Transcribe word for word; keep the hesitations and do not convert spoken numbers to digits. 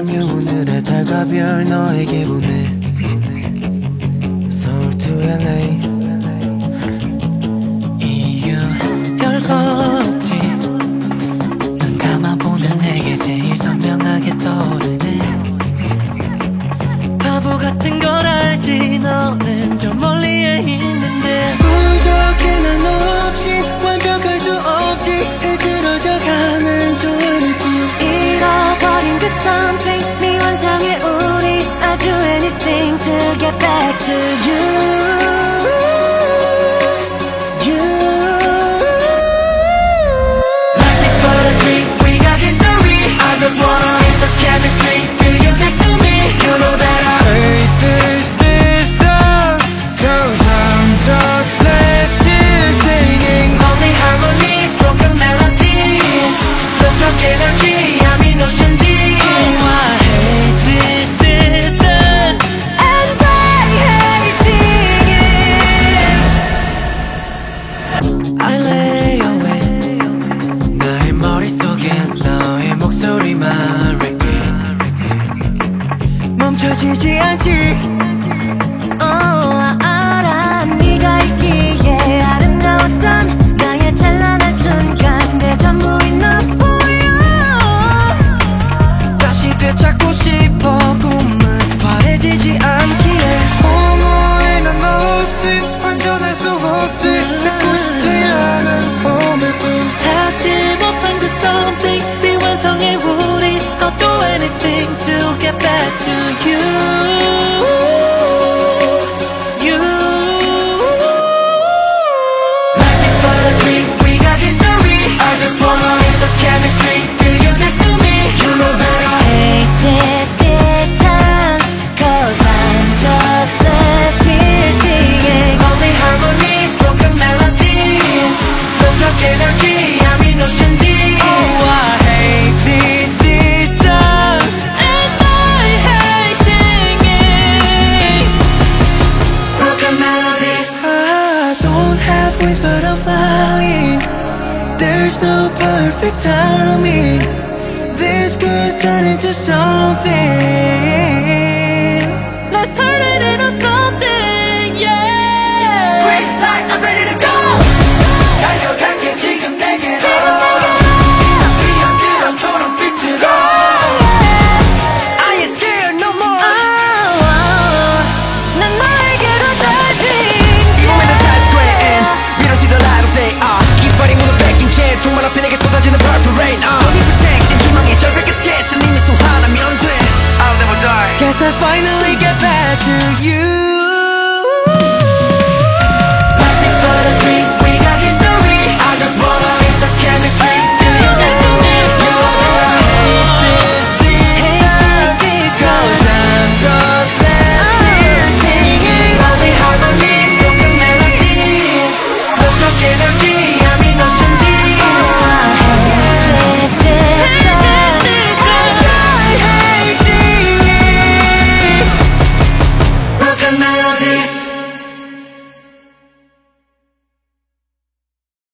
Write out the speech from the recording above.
밤이 오늘의 달과 별 너에게 보내. 서울 to 엘에이 이유 별거 없지. 눈 감아보면 내게 제일 선명하게 떠오르네. 바보 같은 걸 알지. 너는 저 멀리에 있는데 부족해 난 없이 완벽할 수 없지. 흐트러져가는 소원일 뿐. 잃어버린 그 something 미완성의 우리 I'd do anything to get back to you. Just wanna hit the chemistry, feel you next to me. You know that I hate this distance, cause I'm just left here singing only harmonies, broken melodies. No dark energy, I'm in ocean deep. Oh, I hate this distance and I hate singing. I lay awake 나의 머릿속엔 너의 목소리만 repeat. 멈춰지지 않지. Oh, 알아 네가 있기에 아름다웠던 나의 찬란한 순간 내 전부인 너 for you. 다시 되찾고 싶어. 꿈은 바래지지 않기에. 너의 난 너 없이 완전할 수 없지. 듣고 싶지 않은 소리뿐. 닿지 못한 그 something 미완성의 우리 I'll do anything to get back to you. You. Life is but a dream, we got history. I just wanna hit the chemistry, feel you next to me. You know that I hate this distance, cause I'm just left here singing only harmonies, broken melodies. No dark energy, I'm in ocean deep. Oh, I hate this distance and I hate singing broken melodies. I don't have wings but I'm flying. There's no perfect timing. This could turn into something. Let's turn it